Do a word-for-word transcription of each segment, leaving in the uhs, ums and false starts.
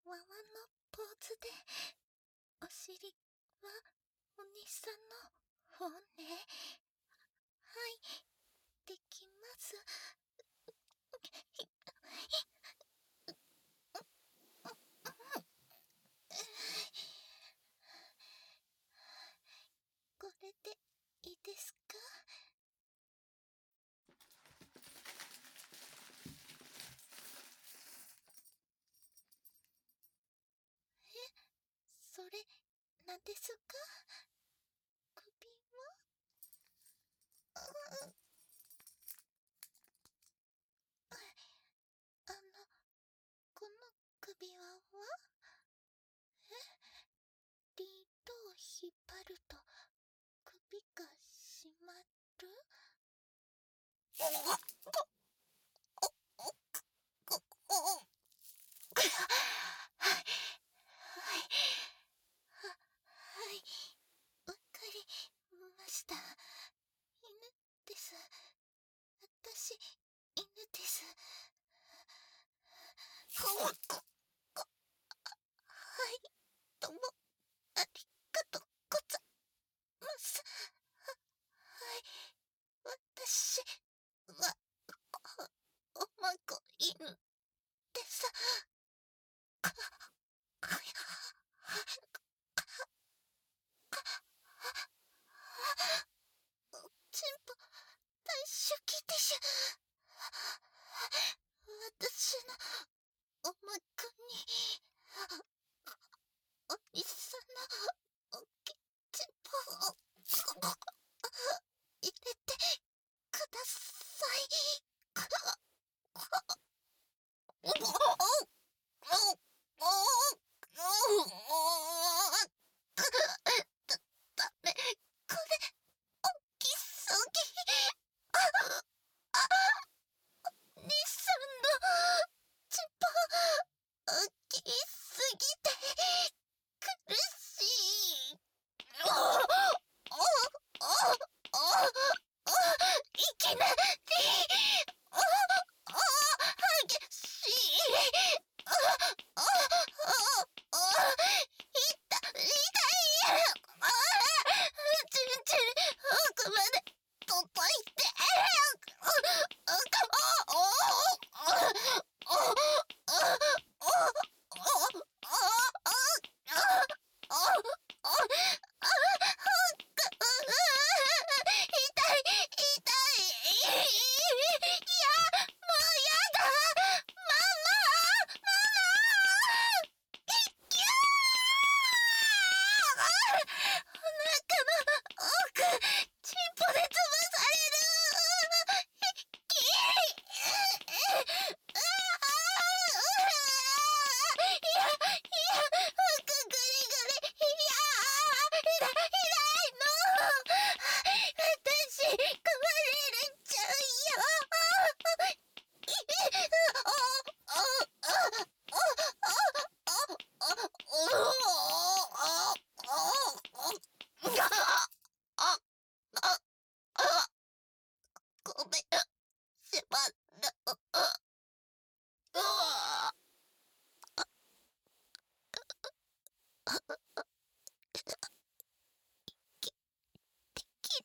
ワワのポーズで、お尻はお兄さんの方ね。はい、できます。これでいいですか？え、それ、なんですか？首は？うん、あの、この首輪は？え、リードを引っ張ると首が締まる？はい、は、はい、わかりました。犬です。私、犬です。はい、どうも、ありがとうございます。はい、私は、おまご犬です。チンポ大好きでしゅ。私のおまごに、お兄さんのおきチンポを入れてください。ダメ、これ、大きすぎ。兄さんのチンポ、大きすぎて、苦しい。いきなり、激しい。痛い、痛い。ちんちん、奥まで届いて。チンポで潰される。キー。いや、いや、服グリグリ。いやー、痛い、痛いの。私、壊れるっちゃうよ。ごめん、しまった。うわき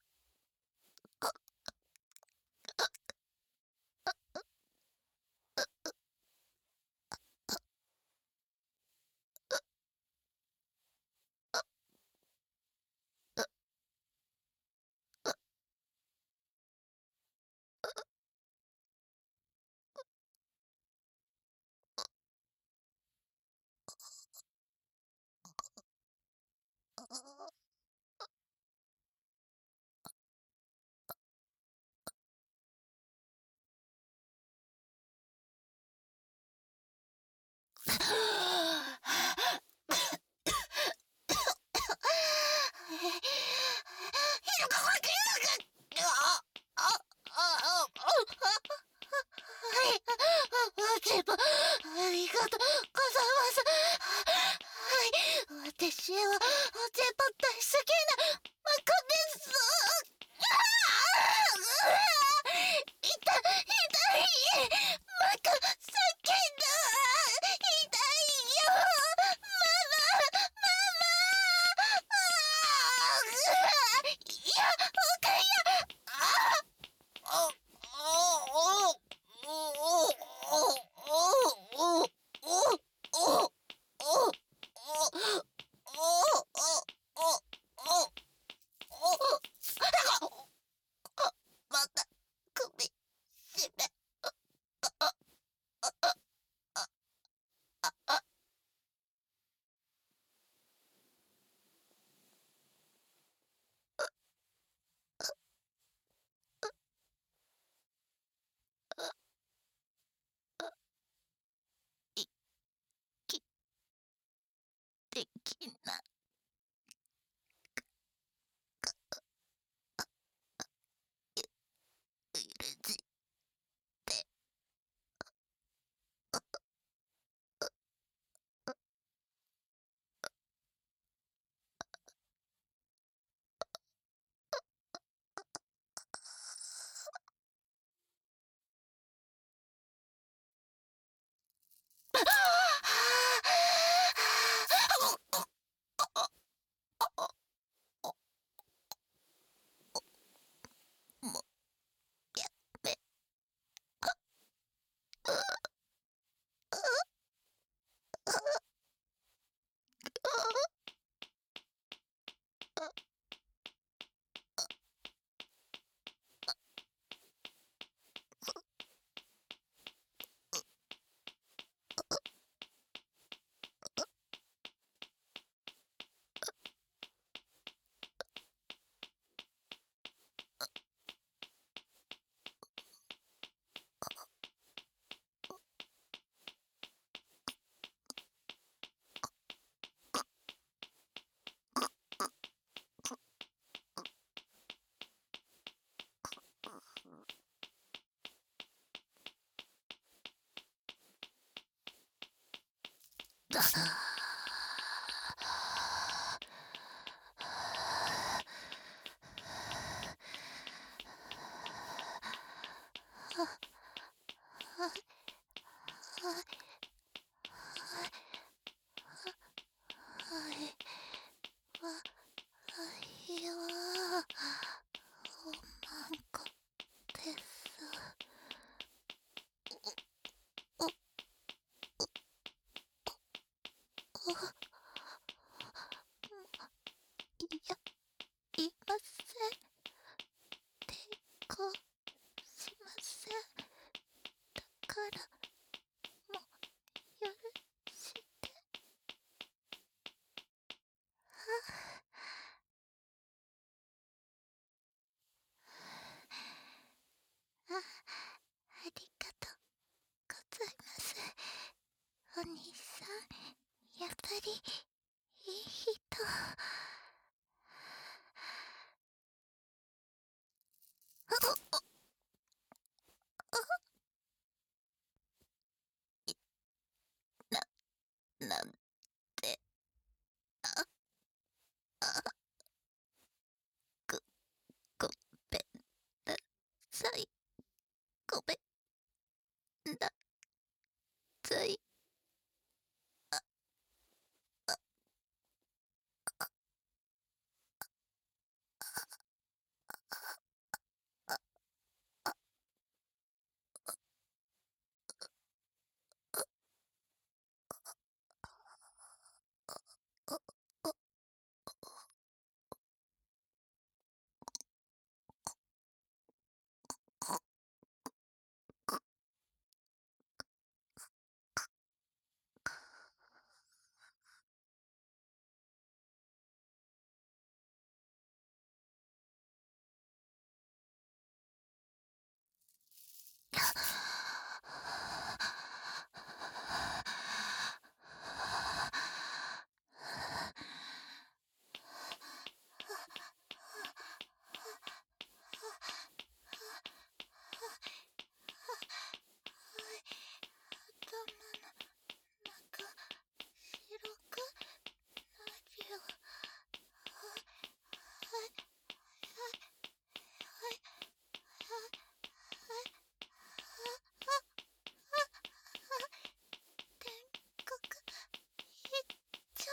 ありがとうございます。はい、私はおちんぽ大好きなマコです。痛い、痛い。マコ、叫んだ。痛いいません。抵抗しません。だからもう許して。あ、ありがとうございます。お兄さん、やっぱりいい人。な、なんて、あ、あ、ご、ごめんなさい。ごめんなさい。あ、あ、あ、あ、お、お、頭の中白くなるよ。はいはいはい天国行っちゃ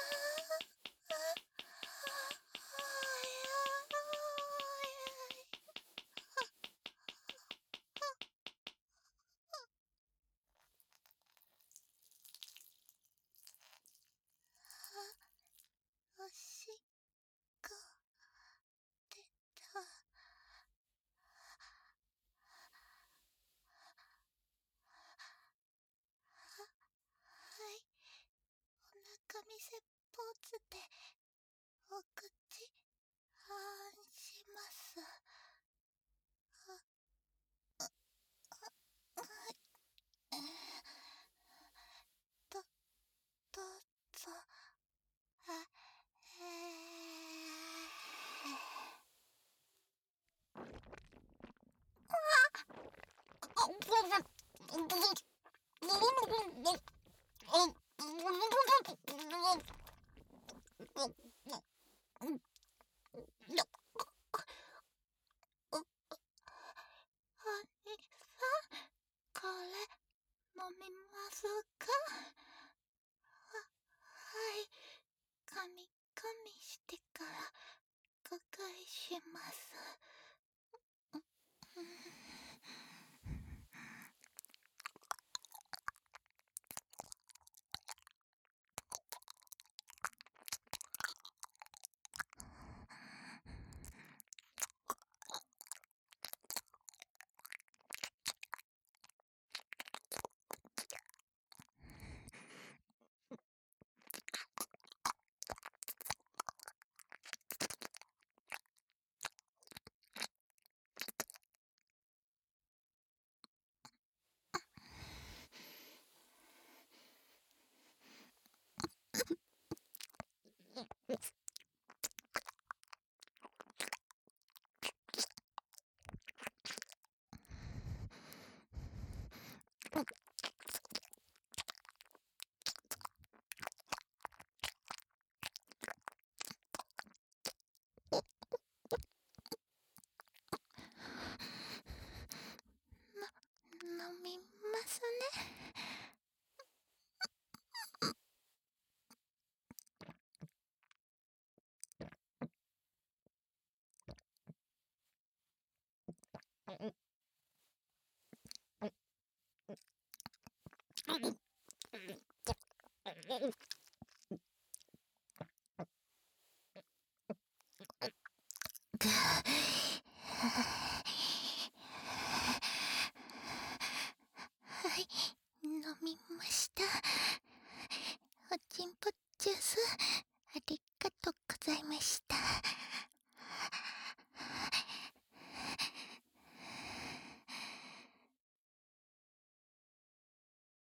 う。おしっこ出た。はい、お腹見せポーズでお口あんします。ど、どうぞ。あ、えお兄さん、これ飲みますか？はい、噛み噛みしてから誤解します。